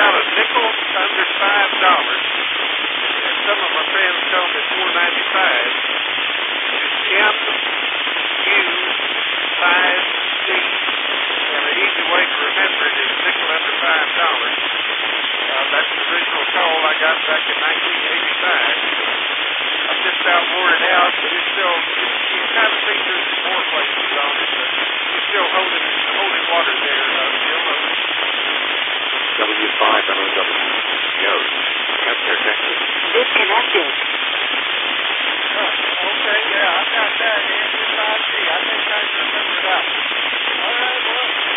about a nickel under $5. And some of my friends tell me it's $4.95. MU5C. And the easy way to remember it is nickel under $5. That's the original call I got back in 1985. I'm just about wore it out, but it's still, you kind of think there's more places on it, but you're still holding water there, Bill. W5MOW. Yo, got there, Texas. Disconnected. Okay, yeah, I got that. MU5C. I think I remember that one. All right, well.